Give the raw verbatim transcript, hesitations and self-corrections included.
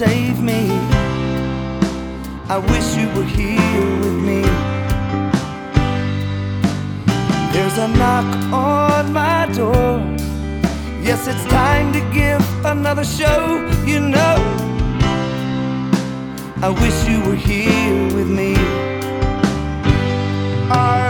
save me. I wish you were here with me. There's a knock on my door. Yes, it's time to give another show, you know. I wish you were here with me. I